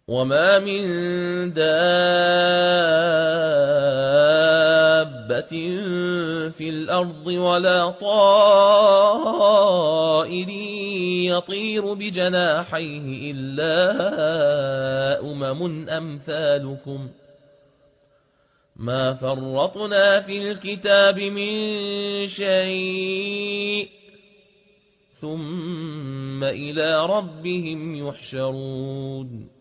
وما من دابة في الأرض ولا طائر يطير بجناحيه إلا أمثالكم ما فرطنا في الكتاب من شيء ثم إلى ربهم يحشرون